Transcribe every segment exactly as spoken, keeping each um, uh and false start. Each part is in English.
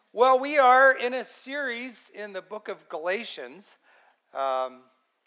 Well, we are in a series in the book of Galatians um,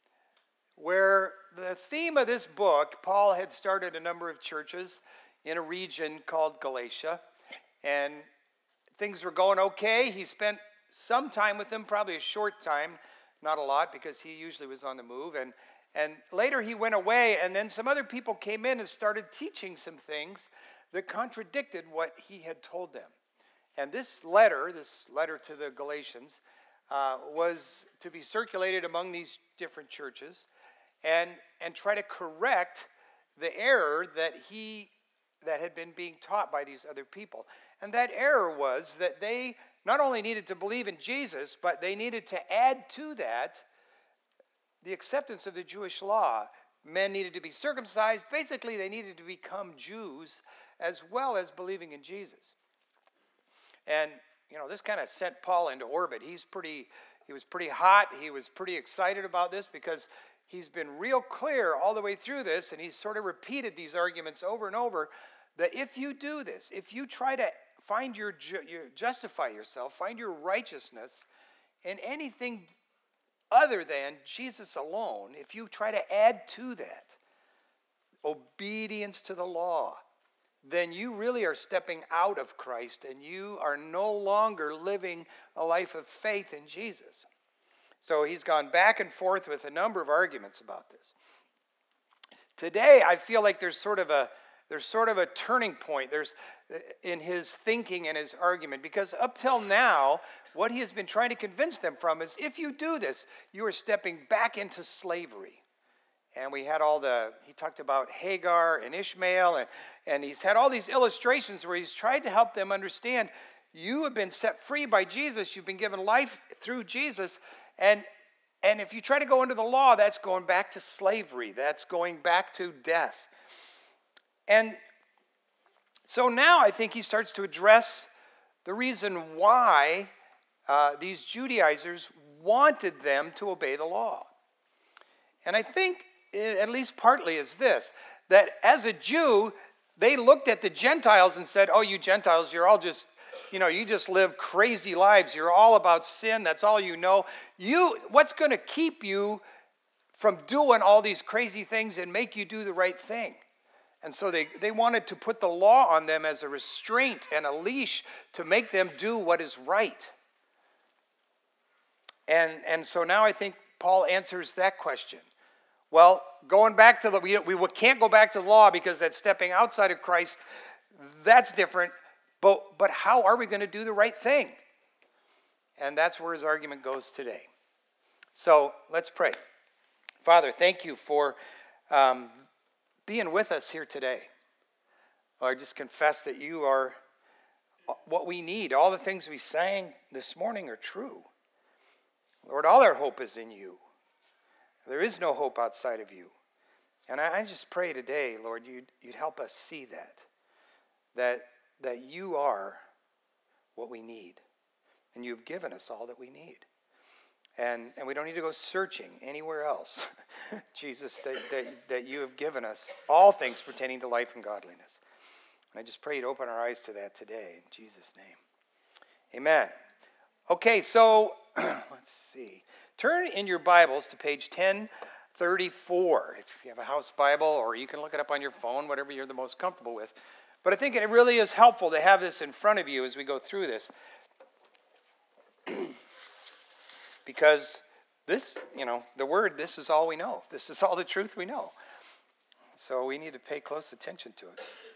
where the theme of this book, Paul had started a number of churches in a region called Galatia, and things were going okay. He spent some time with them, probably a short time, not a lot, because he usually was on the move, and, and later he went away, and then some other people came in and started teaching some things that contradicted what he had told them. And this letter, this letter to the Galatians, uh, was to be circulated among these different churches and, and try to correct the error that he that had been being taught by these other people. And that error was that they not only needed to believe in Jesus, but they needed to add to that the acceptance of the Jewish law. Men needed to be circumcised. Basically, they needed to become Jews as well as believing in Jesus. And, you know, this kind of sent Paul into orbit. He's pretty, he was pretty hot. He was pretty excited about this because he's been real clear all the way through this, and he's sort of repeated these arguments over and over, that if you do this, if you try to find your, your justify yourself, find your righteousness in anything other than Jesus alone, if you try to add to that obedience to the law, then you really are stepping out of Christ and you are no longer living a life of faith in Jesus. So he's gone back and forth with a number of arguments about this. Today, I feel like there's sort of a there's sort of a turning point there's in his thinking and his argument, because up till now, what he has been trying to convince them from is if you do this, you are stepping back into slavery. And we had all the, he talked about Hagar and Ishmael, and, and he's had all these illustrations where he's tried to help them understand, you have been set free by Jesus, you've been given life through Jesus, and, and if you try to go into the law, that's going back to slavery, that's going back to death. And so now I think he starts to address the reason why uh, these Judaizers wanted them to obey the law. And I think it, at least partly is this, that as a Jew, they looked at the Gentiles and said, oh, you Gentiles, you're all just, you know, you just live crazy lives. You're all about sin. That's all you know. You, what's going to keep you from doing all these crazy things and make you do the right thing? And so they, they wanted to put the law on them as a restraint and a leash to make them do what is right. And, and so now I think Paul answers that question. Well, going back to the, we, we can't go back to the law because that's stepping outside of Christ. That's different. But, but how are we going to do the right thing? And that's where his argument goes today. So let's pray. Father, thank you for um, being with us here today. Lord, just confess that you are what we need. All the things we sang this morning are true. Lord, all our hope is in you. There is no hope outside of you. And I, I just pray today, Lord, you'd, you'd help us see that, that, that you are what we need. And you've given us all that we need. And, and we don't need to go searching anywhere else. Jesus, that, that, that you have given us all things pertaining to life and godliness. And I just pray you'd open our eyes to that today. In Jesus' name. Amen. Okay, so let's see. Turn in your Bibles to page ten thirty-four. If you have a house Bible, or you can look it up on your phone, whatever you're the most comfortable with. But I think it really is helpful to have this in front of you as we go through this. Because this, you know, the word, this is all we know. This is all the truth we know. So we need to pay close attention to it.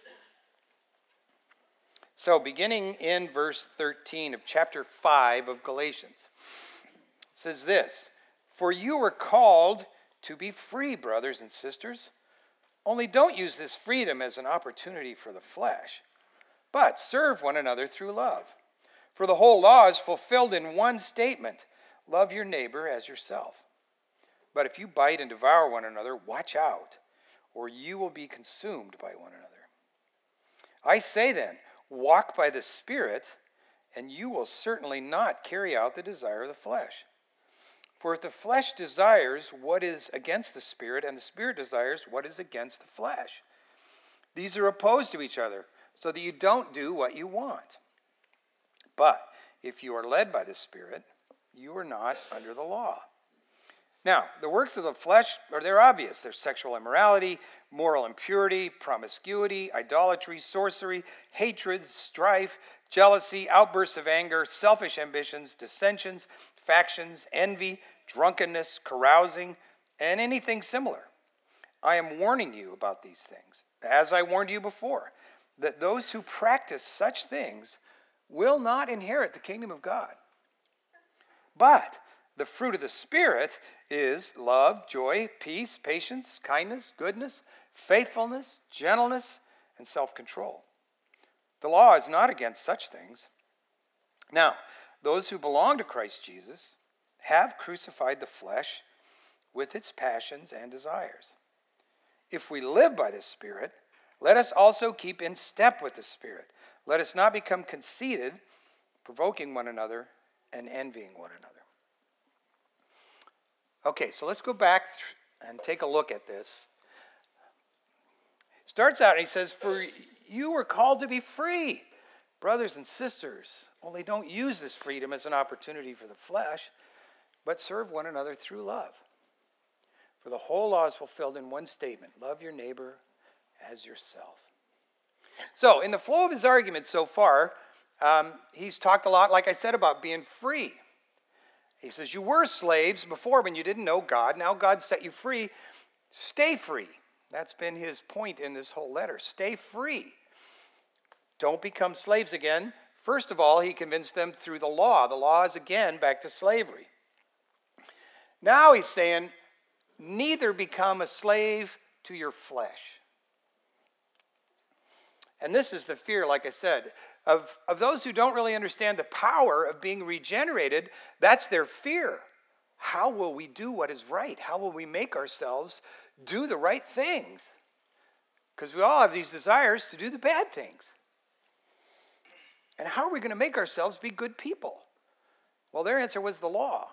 So beginning in verse thirteen of chapter five of Galatians, it says this, "For you were called to be free, brothers and sisters. Only don't use this freedom as an opportunity for the flesh, but serve one another through love. For the whole law is fulfilled in one statement, love your neighbor as yourself. But if you bite and devour one another, watch out, or you will be consumed by one another. I say then, walk by the Spirit, and you will certainly not carry out the desire of the flesh. For if the flesh desires what is against the Spirit, and the Spirit desires what is against the flesh, these are opposed to each other, so that you don't do what you want. But If you are led by the Spirit, you are not under the law. Now, the works of the flesh are they're obvious. They're sexual immorality, moral impurity, promiscuity, idolatry, sorcery, hatred, strife, jealousy, outbursts of anger, selfish ambitions, dissensions, factions, envy, drunkenness, carousing, and anything similar. I am warning you about these things, as I warned you before, that those who practice such things will not inherit the kingdom of God. But the fruit of the Spirit is love, joy, peace, patience, kindness, goodness, faithfulness, gentleness, and self-control. The law is not against such things. Now, those who belong to Christ Jesus have crucified the flesh with its passions and desires. If we live by the Spirit, let us also keep in step with the Spirit. Let us not become conceited, provoking one another and envying one another. Okay, so let's go back and take a look at this. Starts out and he says, for you were called to be free, brothers and sisters. Only don't use this freedom as an opportunity for the flesh, but serve one another through love. For the whole law is fulfilled in one statement: love your neighbor as yourself. So, in the flow of his argument so far, um, he's talked a lot, like I said, about being free. He says, you were slaves before when you didn't know God. Now God set you free. Stay free. That's been his point in this whole letter. Stay free. Don't become slaves again. First of all, he convinced them through the law. The law is again back to slavery. Now he's saying, neither become a slave to your flesh. And this is the fear, like I said, of, of those who don't really understand the power of being regenerated. That's their fear. How will we do what is right? How will we make ourselves do the right things? Because we all have these desires to do the bad things. And how are we going to make ourselves be good people? Well, their answer was the law.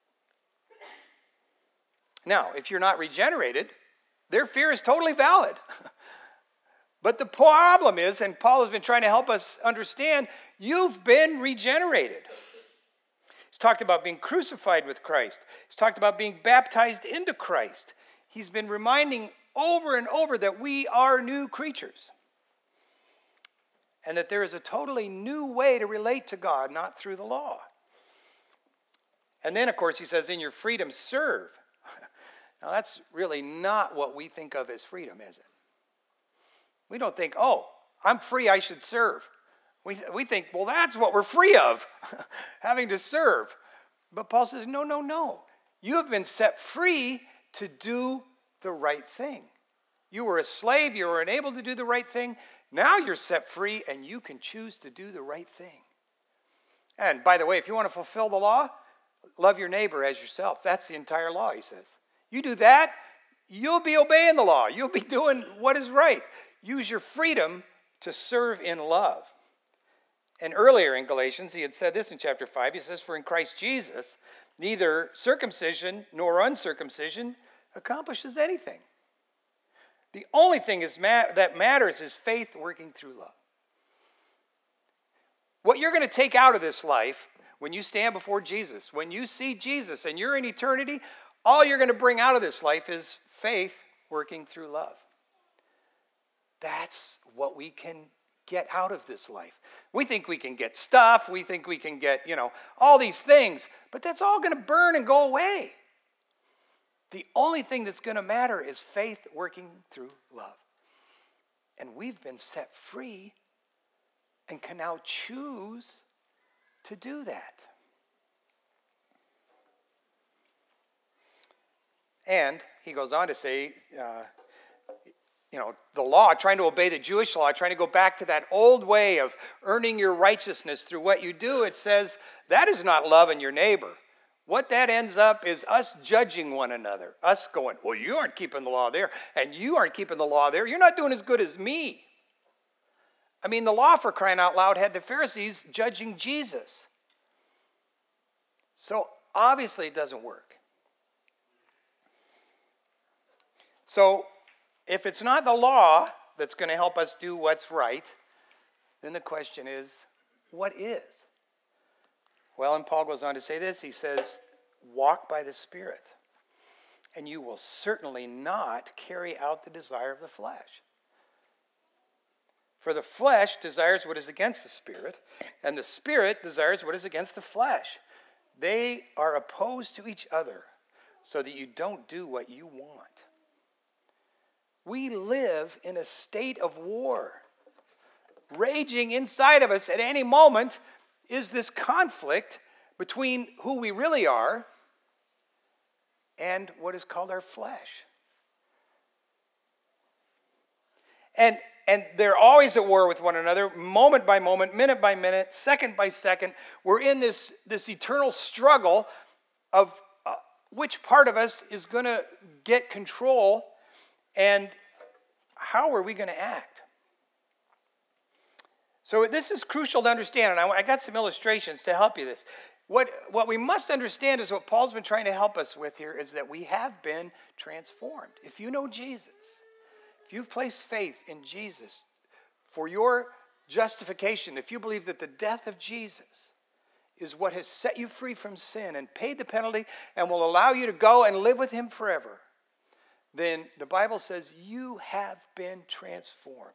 Now, if you're not regenerated, their fear is totally valid. But the problem is, and Paul has been trying to help us understand, you've been regenerated. He's talked about being crucified with Christ. He's talked about being baptized into Christ. He's been reminding over and over that we are new creatures. And that there is a totally new way to relate to God, not through the law. And then, of course, he says, in your freedom, serve. Now, that's really not what we think of as freedom, is it? We don't think, oh, I'm free, I should serve. We, we think, well, that's what we're free of, having to serve. But Paul says, no, no, no. You have been set free to do the right thing. You were a slave, you were unable to do the right thing. Now you're set free and you can choose to do the right thing. And by the way, if you want to fulfill the law, love your neighbor as yourself. That's the entire law, he says. You do that, you'll be obeying the law. You'll be doing what is right. Use your freedom to serve in love. And earlier in Galatians, he had said this in chapter five. He says, for in Christ Jesus, neither circumcision nor uncircumcision accomplishes anything. The only thing is ma- that matters is faith working through love. What you're going to take out of this life when you stand before Jesus, when you see Jesus and you're in eternity, all you're going to bring out of this life is faith working through love. That's what we can get out of this life. We think we can get stuff. We think we can get, you know, all these things. But that's all going to burn and go away. The only thing that's going to matter is faith working through love. And we've been set free and can now choose to do that. And he goes on to say, uh, you know, the law, trying to obey the Jewish law, trying to go back to that old way of earning your righteousness through what you do, it says that is not loving your neighbor. What that ends up is us judging one another, us going, well, you aren't keeping the law there, and you aren't keeping the law there. You're not doing as good as me. I mean, the law, for crying out loud, had the Pharisees judging Jesus. So obviously it doesn't work. So if it's not the law that's going to help us do what's right, then the question is, what is? Well, and Paul goes on to say this. He says, walk by the Spirit, and you will certainly not carry out the desire of the flesh. For the flesh desires what is against the Spirit, and the Spirit desires what is against the flesh. They are opposed to each other, so that you don't do what you want. We live in a state of war. Raging inside of us at any moment is this conflict between who we really are and what is called our flesh. And, and they're always at war with one another, moment by moment, minute by minute, second by second. We're in this, this eternal struggle of uh, which part of us is going to get control and how are we going to act. So this is crucial to understand, and I, I got some illustrations to help you this. What, what we must understand is what Paul's been trying to help us with here is that we have been transformed. If you know Jesus, if you've placed faith in Jesus for your justification, if you believe that the death of Jesus is what has set you free from sin and paid the penalty and will allow you to go and live with him forever, then the Bible says you have been transformed.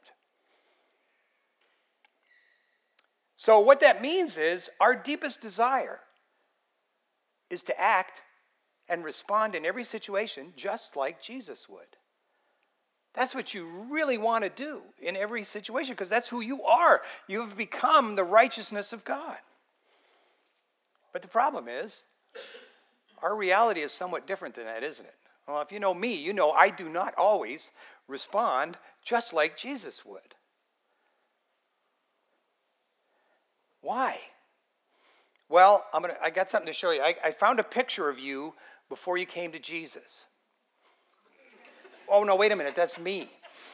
So what that means is our deepest desire is to act and respond in every situation just like Jesus would. That's what you really want to do in every situation because that's who you are. You have become the righteousness of God. But the problem is, our reality is somewhat different than that, isn't it? Well, if you know me, you know I do not always respond just like Jesus would. Why? Well, I'm gonna, I got something to show you. I, I found a picture of you before you came to Jesus. Oh, no, wait a minute. That's me.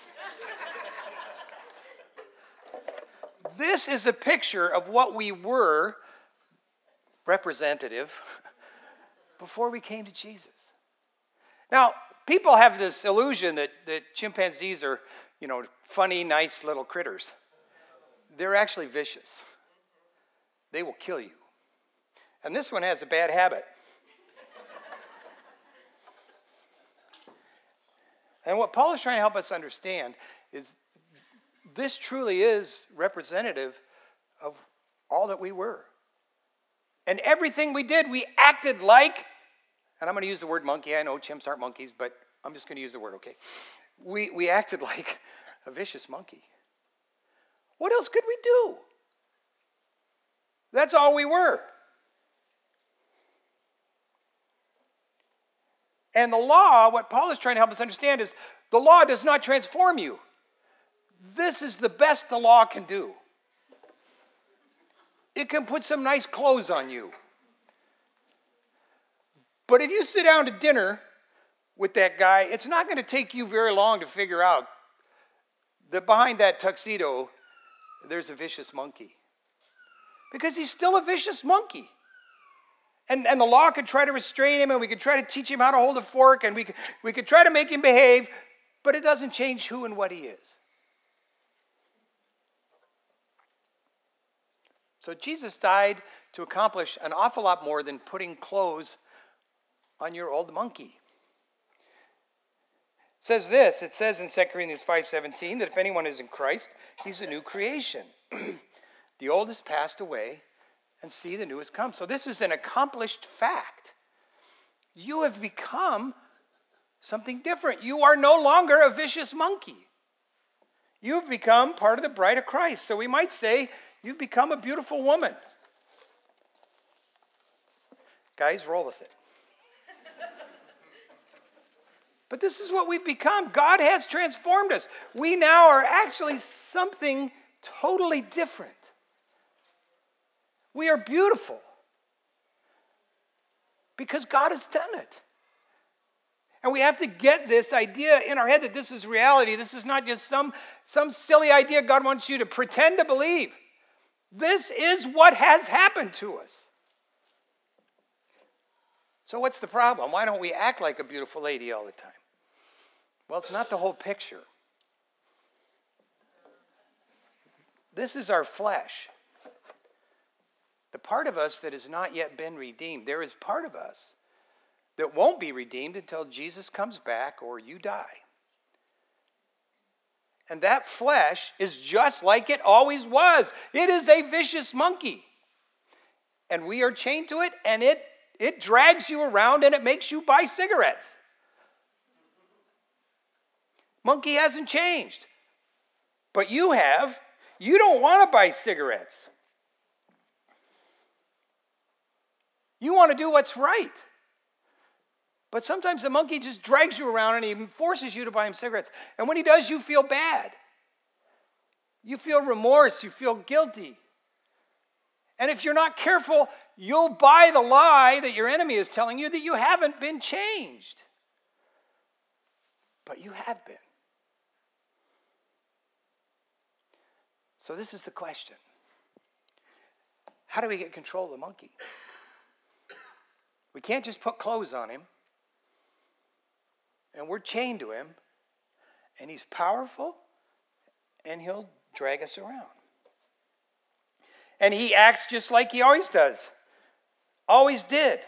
This is a picture of what we were, representative, before we came to Jesus. Now, people have this illusion that, that chimpanzees are, you know, funny, nice little critters. They're actually vicious. They will kill you. And this one has a bad habit. And what Paul is trying to help us understand is this truly is representative of all that we were. And everything we did, we acted like, and I'm going to use the word monkey. I know chimps aren't monkeys, but I'm just going to use the word, okay? We, we acted like a vicious monkey. What else could we do? That's all we were. And the law, what Paul is trying to help us understand is the law does not transform you. This is the best the law can do. It can put some nice clothes on you. But if you sit down to dinner with that guy, it's not going to take you very long to figure out that behind that tuxedo, there's a vicious monkey. Because he's still a vicious monkey. And, and the law could try to restrain him, and we could try to teach him how to hold a fork, and we could, we could try to make him behave, but it doesn't change who and what he is. So Jesus died to accomplish an awful lot more than putting clothes on your old monkey. It says this, it says in Second Corinthians five seventeen that if anyone is in Christ, he's a new creation. The old has passed away, and see, the new has come. So this is an accomplished fact. You have become something different. You are no longer a vicious monkey. You've become part of the bride of Christ. So we might say you've become a beautiful woman. Guys, roll with it. But this is what we've become. God has transformed us. We now are actually something totally different. We are beautiful because God has done it. And we have to get this idea in our head that this is reality. This is not just some, some silly idea God wants you to pretend to believe. This is what has happened to us. So what's the problem? Why don't we act like a beautiful lady all the time? Well, it's not the whole picture. This is our flesh. the part of us that has not yet been redeemed. There is part of us that won't be redeemed until Jesus comes back or you die. And that flesh is just like it always was. It is a vicious monkey. And we are chained to it, and it, it drags you around and it makes you buy cigarettes. Monkey hasn't changed. But you have. You don't want to buy cigarettes. You want to do what's right. But sometimes the monkey just drags you around and he forces you to buy him cigarettes. And when he does, you feel bad. You feel remorse. You feel guilty. And if you're not careful, you'll buy the lie that your enemy is telling you that you haven't been changed. But you have been. So this is the question. How do we get control of the monkey? We can't just put clothes on him. And we're chained to him. And he's powerful. And he'll drag us around. And he acts just like he always does. Always did. It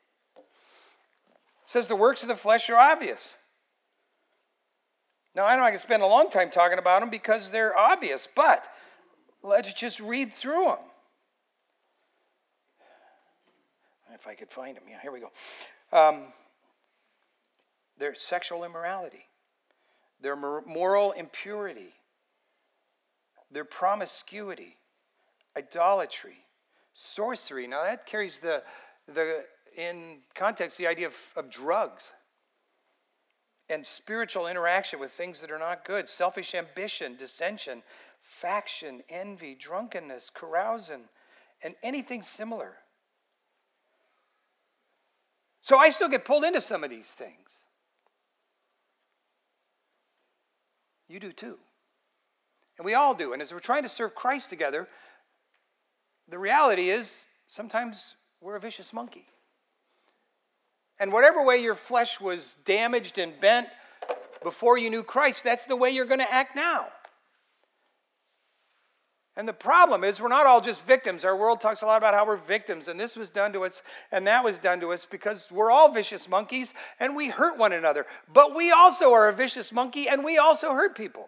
says the works of the flesh are obvious. Now, I know I can spend a long time talking about them because they're obvious, but let's just read through them. If I could find them. Yeah, here we go. Um, there's sexual immorality. Their moral impurity. Their promiscuity. Idolatry. Sorcery. Now that carries the, the in context the idea of, of drugs. And spiritual interaction with things that are not good. Selfish ambition, dissension, faction, envy, drunkenness, carousing, and anything similar. So I still get pulled into some of these things. You do too. And we all do. And as we're trying to serve Christ together, the reality is sometimes we're a vicious monkey. And whatever way your flesh was damaged and bent before you knew Christ, that's the way you're going to act now. And the problem is we're not all just victims. Our world talks a lot about how we're victims, and this was done to us, and that was done to us, because we're all vicious monkeys, and we hurt one another. But we also are a vicious monkey, and we also hurt people.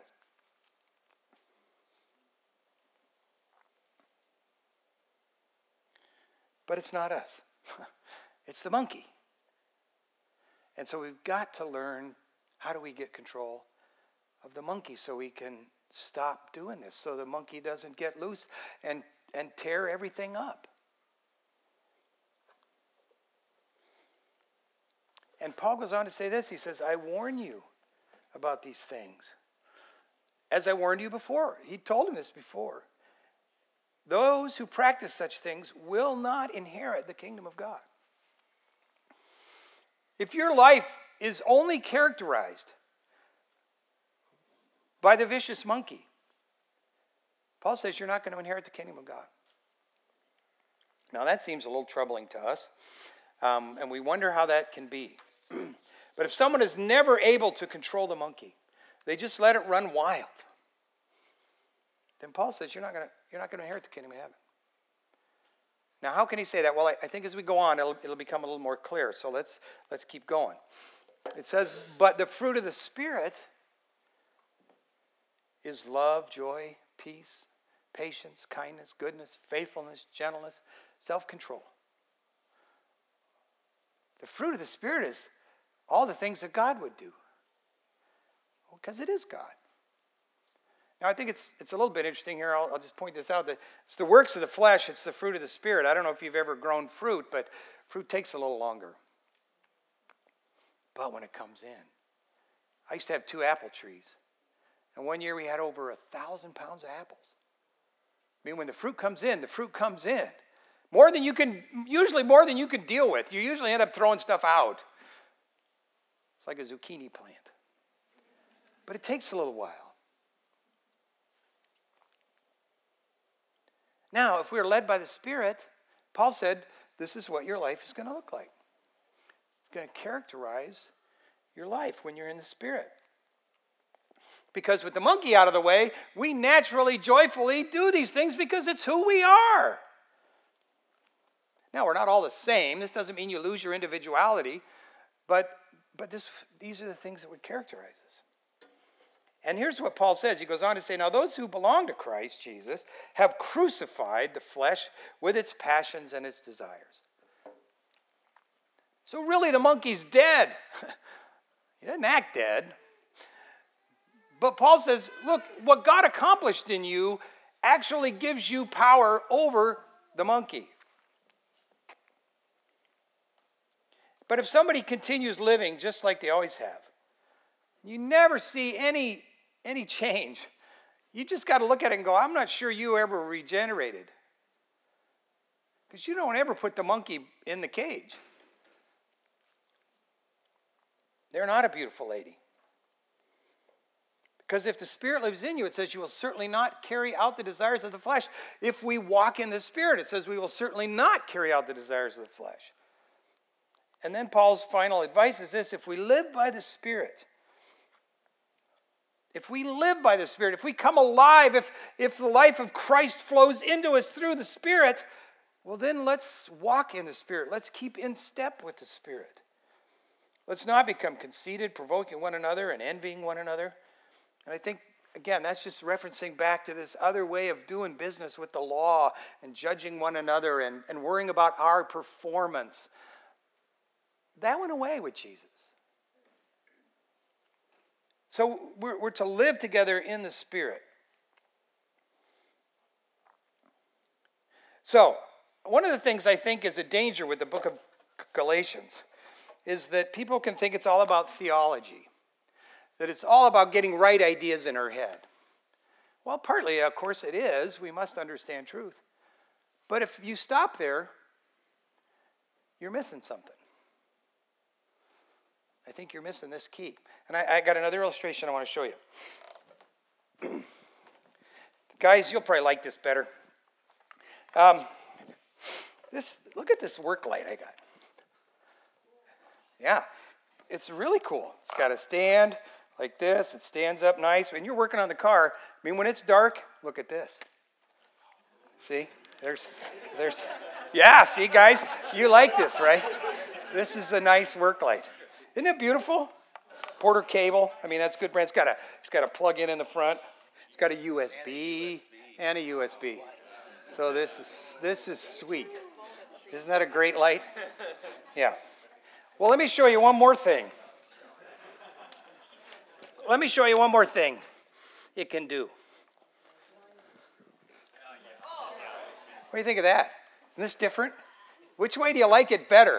But it's not us. It's the monkey. And so we've got to learn, how do we get control of the monkey so we can stop doing this, so the monkey doesn't get loose and, and tear everything up. And Paul goes on to say this. He says, I warn you about these things, as I warned you before. He told him this before. Those who practice such things will not inherit the kingdom of God. If your life is only characterized by the vicious monkey, Paul says you're not going to inherit the kingdom of God. Now that seems a little troubling to us, um, and we wonder how that can be. But if someone is never able to control the monkey, they just let it run wild, then Paul says you're not going to you're not going to inherit the kingdom of heaven. Now, how can he say that? Well, I, I think as we go on, it'll, it'll become a little more clear. So let's let's keep going. It says, but the fruit of the Spirit is love, joy, peace, patience, kindness, goodness, faithfulness, gentleness, self-control. The fruit of the Spirit is all the things that God would do. Well, because it is God. Now, I think it's it's a little bit interesting here. I'll, I'll just point this out. That it's the works of the flesh. It's the fruit of the Spirit. I don't know if you've ever grown fruit, but fruit takes a little longer. But when it comes in, I used to have two apple trees. And one year we had over a thousand pounds of apples. I mean, when the fruit comes in, the fruit comes in. More than you can, usually more than you can deal with. You usually end up throwing stuff out. It's like a zucchini plant. But it takes a little while. Now, if we're led by the Spirit, Paul said, this is what your life is going to look like. It's going to characterize your life when you're in the Spirit. Because with the monkey out of the way, we naturally, joyfully do these things because it's who we are. Now, we're not all the same. This doesn't mean you lose your individuality, but, but this, these are the things that would characterize us. And here's what Paul says. He goes on to say, now those who belong to Christ Jesus have crucified the flesh with its passions and its desires. So really the monkey's dead. He doesn't act dead. But Paul says, look, what God accomplished in you actually gives you power over the monkey. But if somebody continues living just like they always have, you never see any, any change. You just got to look at it and go, I'm not sure you ever regenerated. Because you don't ever put the monkey in the cage. They're not a beautiful lady. Because if the Spirit lives in you, it says you will certainly not carry out the desires of the flesh. If we walk in the Spirit, it says we will certainly not carry out the desires of the flesh. And then Paul's final advice is this: if we live by the Spirit, if we live by the Spirit, if we come alive, if, if the life of Christ flows into us through the Spirit, well then let's walk in the Spirit. Let's keep in step with the Spirit. Let's not become conceited, provoking one another and envying one another. And I think, again, that's just referencing back to this other way of doing business with the law and judging one another and, and worrying about our performance. That went away with Jesus. So we're, we're to live together in the Spirit. So, one of the things I think is a danger with the book of Galatians is that people can think it's all about theology, that it's all about getting right ideas in our head. Well, partly, of course, it is. We must understand truth. But if you stop there, you're missing something. I think you're missing this key. And I, I got another illustration I want to show you. Guys, you'll probably like this better. Um, this, look at this work light I got. Yeah, it's really cool. It's got a stand like this. It stands up nice. When you're working on the car, I mean, when it's dark, look at this. See? There's, there's, yeah, see, guys? You like this, right? This is a nice work light. Isn't it beautiful? Porter cable. I mean, that's good brand. It's got a, it's got a plug-in in the front. It's got a U S B and a U S B. So this is, this is sweet. Isn't that a great light? Yeah. Well, let me show you one more thing. Let me show you one more thing it can do. What do you think of that? Isn't this different? Which way do you like it better?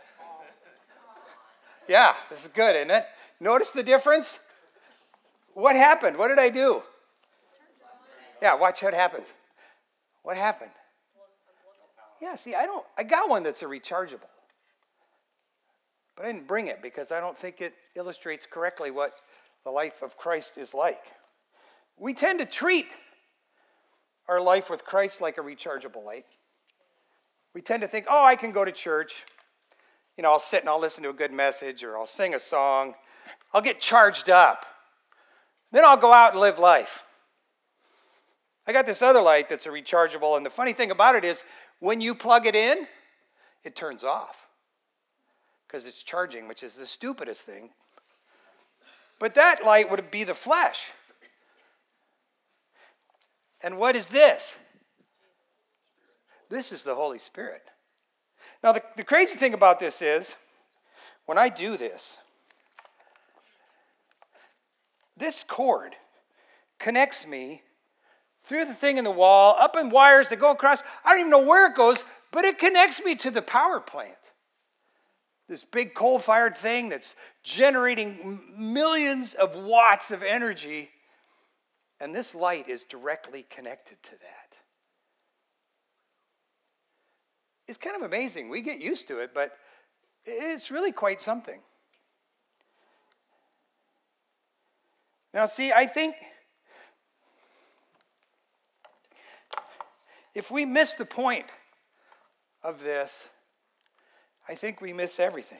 Yeah, this is good, isn't it? Notice the difference? What happened? What did I do? Yeah, watch what happens. What happened? Yeah, see, I don't, I got one that's a rechargeable. But I didn't bring it because I don't think it illustrates correctly what the life of Christ is like. We tend to treat our life with Christ like a rechargeable light. We tend to think, oh, I can go to church. You know, I'll sit and I'll listen to a good message or I'll sing a song. I'll get charged up. Then I'll go out and live life. I got this other light that's a rechargeable, and the funny thing about it is when you plug it in, it turns off because it's charging, which is the stupidest thing. But that light would be the flesh. And what is this? This is the Holy Spirit. Now, the, the crazy thing about this is, when I do this, this cord connects me through the thing in the wall, up in wires that go across. I don't even know where it goes, but it connects me to the power plant. This big coal-fired thing that's generating millions of watts of energy, and this light is directly connected to that. It's kind of amazing. We get used to it, but it's really quite something. Now, see, I think if we miss the point of this, I think we miss everything.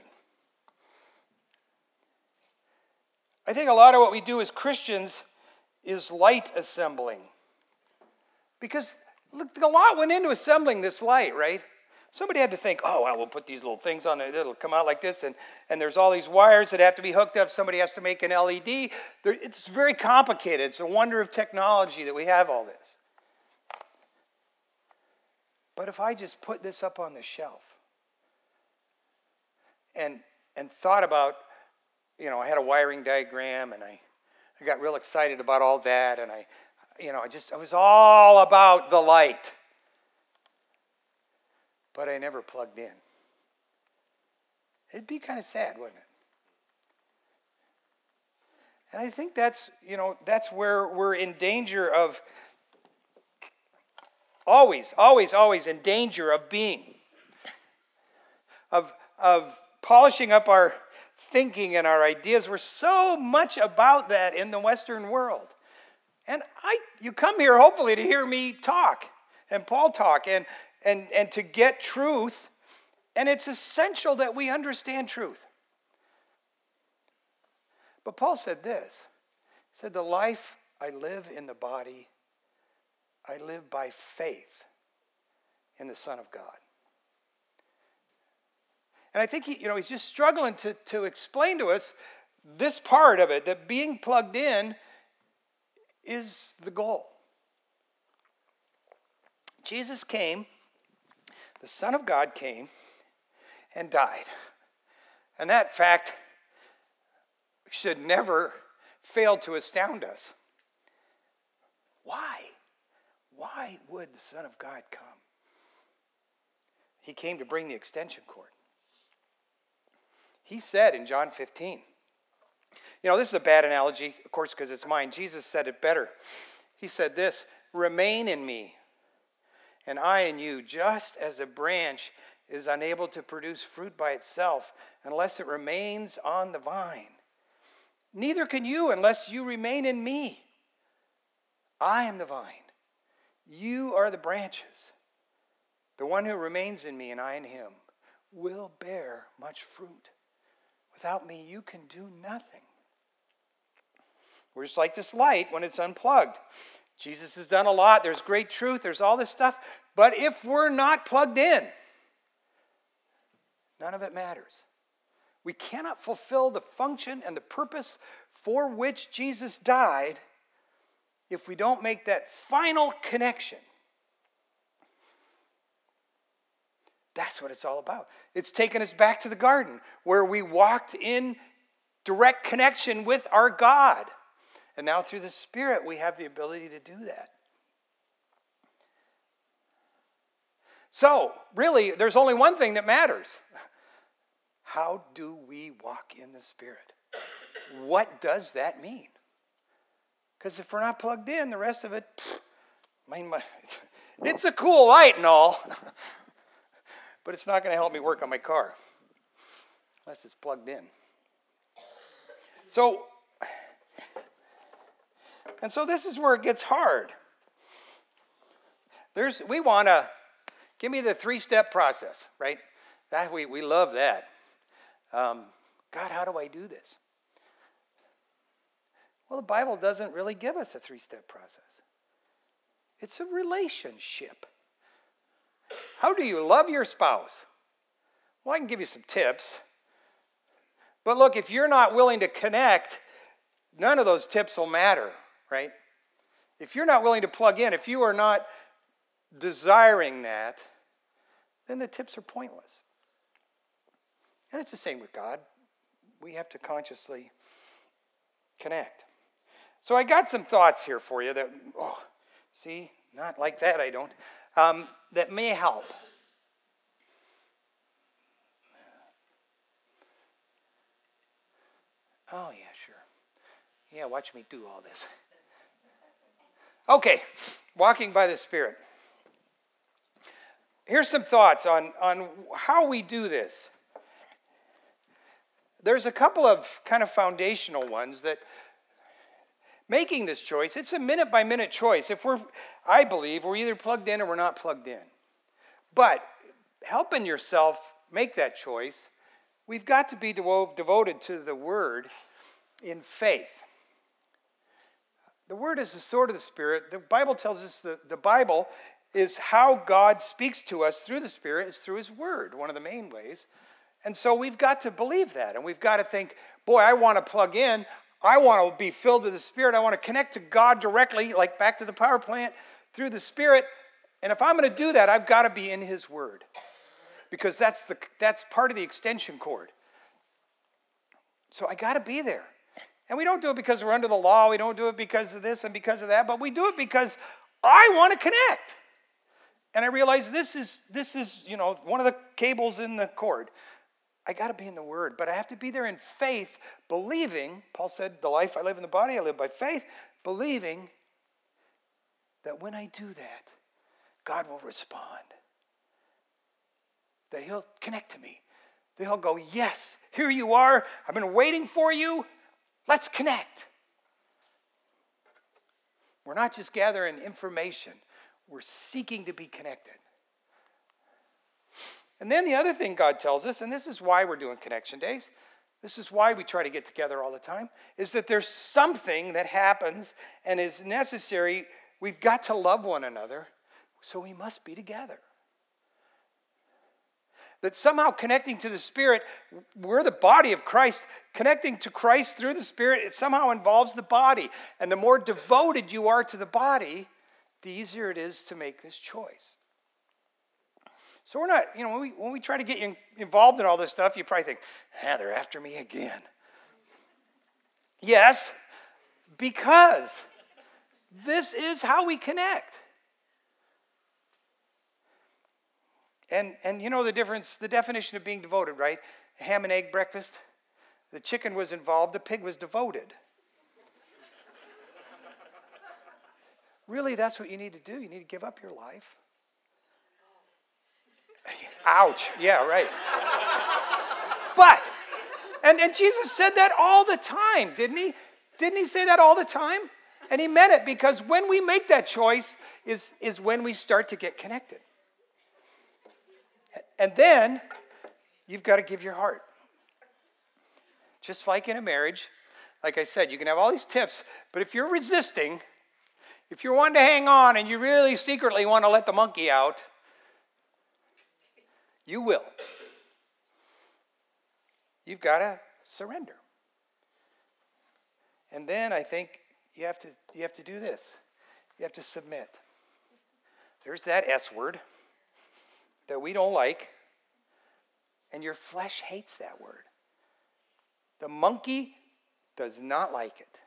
I think a lot of what we do as Christians is light assembling. Because look, a lot went into assembling this light, right? Somebody had to think, oh, well, we'll put these little things on it. It'll come out like this. And, and there's all these wires that have to be hooked up. Somebody has to make an L E D. There, it's very complicated. It's a wonder of technology that we have all this. But if I just put this up on the shelf and, and thought about, you know, I had a wiring diagram and I, I got real excited about all that. And I, you know, I just, I was all about the light. But I never plugged in. It'd be kind of sad, wouldn't it? And I think that's, you know, that's where we're in danger of, always, always, always in danger of being, of, of polishing up our thinking and our ideas. We're so much about that in the Western world. And I, you come here hopefully to hear me talk and Paul talk and And, and to get truth, and it's essential that we understand truth. But Paul said this, he said, the life I live in the body, I live by faith in the Son of God. And I think he, you know, he's just struggling to, to explain to us this part of it, that being plugged in is the goal. Jesus came, the Son of God came and died. And that fact should never fail to astound us. Why? Why would the Son of God come? He came to bring the extension cord. He said in John fifteen, you know, this is a bad analogy, of course, because it's mine. Jesus said it better. He said this, remain in me, and I in you, just as a branch is unable to produce fruit by itself unless it remains on the vine. Neither can you unless you remain in me. I am the vine. You are the branches. The one who remains in me and I in him will bear much fruit. Without me, you can do nothing. We're just like this light when it's unplugged. Jesus has done a lot. There's great truth. There's all this stuff. But if we're not plugged in, none of it matters. We cannot fulfill the function and the purpose for which Jesus died if we don't make that final connection. That's what it's all about. It's taken us back to the garden where we walked in direct connection with our God. And now through the Spirit, we have the ability to do that. So, really, there's only one thing that matters. How do we walk in the Spirit? What does that mean? Because if we're not plugged in, the rest of it, pff, I mean, my, it's a cool light and all, but it's not going to help me work on my car unless it's plugged in. So, and so this is where it gets hard. There's, we want to, give me the three-step process, right? That we, we love that. Um, God, how do I do this? Well, the Bible doesn't really give us a three-step process. It's a relationship. How do you love your spouse? Well, I can give you some tips. But look, if you're not willing to connect, none of those tips will matter, right? If you're not willing to plug in, if you are not desiring that, then the tips are pointless. And it's the same with God. We have to consciously connect. So I got some thoughts here for you that, oh, see, not like that, I don't, um, that may help. Oh, yeah, sure. Yeah, watch me do all this. Okay, walking by the Spirit. Here's some thoughts on, on how we do this. There's a couple of kind of foundational ones that making this choice, it's a minute-by-minute choice. If we're, I believe, we're either plugged in or we're not plugged in. But helping yourself make that choice, we've got to be devo- devoted to the Word in faith. The Word is the sword of the Spirit. The Bible tells us that the Bible is how God speaks to us through the Spirit is through his word, one of the main ways. And so we've got to believe that. And we've got to think, boy, I want to plug in. I want to be filled with the Spirit. I want to connect to God directly, like back to the power plant, through the Spirit. And if I'm going to do that, I've got to be in his word. Because that's the that's part of the extension cord. So I got to be there. And we don't do it because we're under the law. We don't do it because of this and because of that. But we do it because I want to connect. And I realize this is, this is, you know, one of the cables in the cord. I got to be in the word. But I have to be there in faith, believing. Paul said, the life I live in the body, I live by faith. Believing that when I do that, God will respond. That he'll connect to me. That he'll go, yes, here you are. I've been waiting for you. Let's connect. We're not just gathering information. We're seeking to be connected. And then the other thing God tells us, and this is why we're doing Connection Days, this is why we try to get together all the time, is that there's something that happens and is necessary. We've got to love one another, so we must be together. That somehow connecting to the Spirit, we're the body of Christ. Connecting to Christ through the Spirit, it somehow involves the body. And the more devoted you are to the body, the easier it is to make this choice. So we're not, you know, when we, when we try to get you involved in all this stuff, you probably think, ah, they're after me again. Yes, because this is how we connect. And and you know the difference, the definition of being devoted, right? A ham and egg breakfast. The chicken was involved, the pig was devoted. Really, that's what you need to do. You need to give up your life. Ouch. Yeah, right. But, and, and Jesus said that all the time, didn't he? Didn't he say that all the time? And he meant it, because when we make that choice is, is when we start to get connected. And then you've got to give your heart. Just like in a marriage, like I said, you can have all these tips, but if you're resisting, if you're wanting to hang on and you really secretly want to let the monkey out, you will. You've got to surrender. And then I think you have to you have to do this. You have to submit. There's that S word that we don't like, and your flesh hates that word. The monkey does not like it.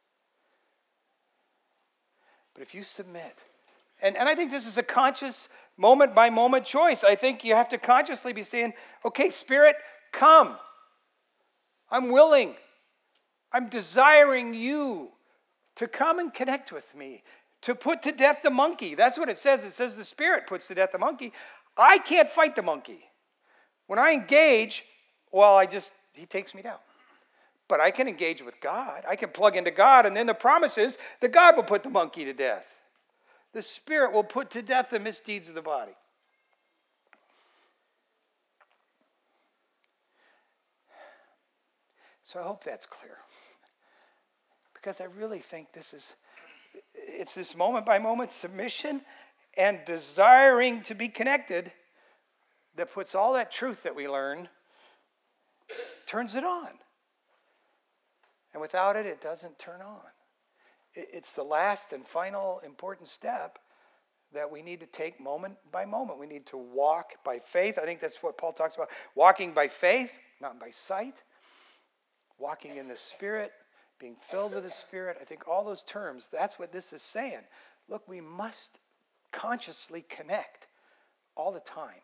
But if you submit, and, and I think this is a conscious moment-by-moment choice. I think you have to consciously be saying, okay, Spirit, come. I'm willing. I'm desiring you to come and connect with me, to put to death the monkey. That's what it says. It says the Spirit puts to death the monkey. I can't fight the monkey. When I engage, well, I just, he takes me down. But I can engage with God. I can plug into God, and then the promise is that God will put the monkey to death. The Spirit will put to death the misdeeds of the body. So I hope that's clear. Because I really think this is, it's this moment-by-moment submission and desiring to be connected that puts all that truth that we learn, turns it on. And without it, it doesn't turn on. It's the last and final important step that we need to take moment by moment. We need to walk by faith. I think that's what Paul talks about. Walking by faith, not by sight. Walking in the Spirit, being filled with the Spirit. I think all those terms, that's what this is saying. Look, we must consciously connect all the time.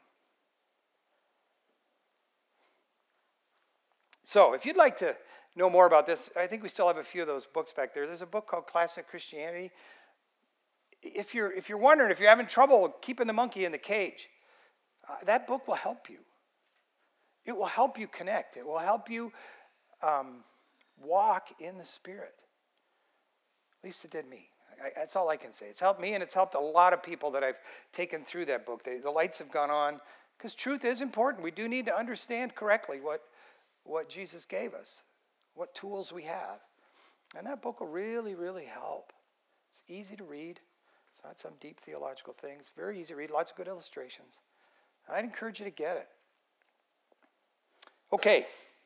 So, if you'd like to know more about this, I think we still have a few of those books back there. There's a book called Classic Christianity. If you're if you're wondering, if you're having trouble keeping the monkey in the cage, uh, that book will help you. It will help you connect. It will help you um, walk in the Spirit. At least it did me. I, that's all I can say. It's helped me, and it's helped a lot of people that I've taken through that book. They, the lights have gone on, because truth is important. We do need to understand correctly what, what Jesus gave us, what tools we have. And that book will really, really help. It's easy to read. It's not some deep theological thing. It's very easy to read, lots of good illustrations. I'd encourage you to get it. Okay.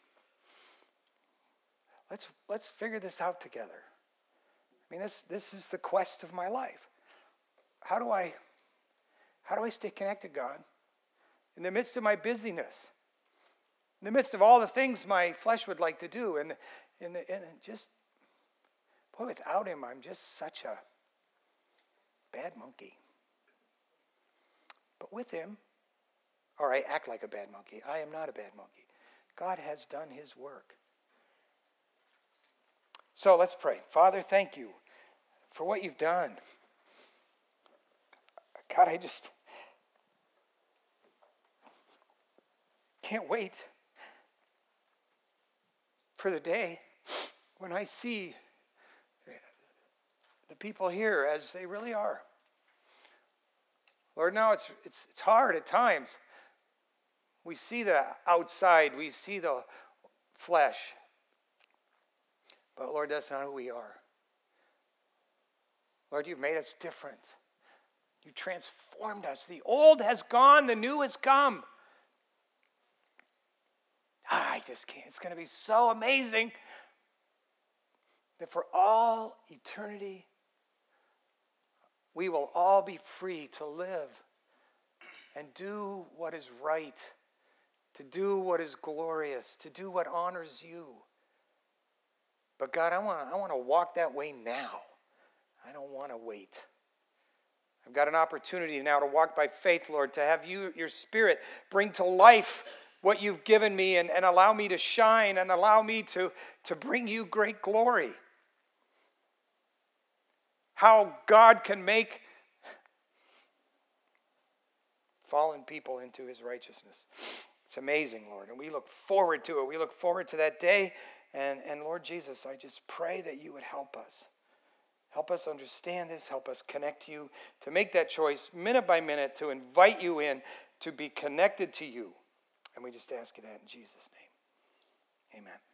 Let's let's figure this out together. I mean, this this is the quest of my life. How do I how do I stay connected, God? In the midst of my busyness, in the midst of all the things my flesh would like to do, and and, and just boy, without him, I'm just such a bad monkey. But with him, or I act like a bad monkey. I am not a bad monkey. God has done his work. So let's pray. Father, thank you for what you've done. God, I just can't wait for the day when I see the people here as they really are. Lord, now it's it's it's hard at times. We see the outside, we see the flesh. But Lord, that's not who we are. Lord, you've made us different. You transformed us. The old has gone, the new has come. Ah, I just can't. It's going to be so amazing that for all eternity, we will all be free to live and do what is right, to do what is glorious, to do what honors you. But God, I want I want to walk that way now. I don't want to wait. I've got an opportunity now to walk by faith, Lord, to have you, your Spirit, bring to life what you've given me and, and allow me to shine and allow me to, to bring you great glory. How God can make fallen people into his righteousness. It's amazing, Lord, and we look forward to it. We look forward to that day. And, and Lord Jesus, I just pray that you would help us. Help us understand this. Help us connect to you, to make that choice minute by minute, to invite you in, to be connected to you. And we just ask you that in Jesus' name. Amen.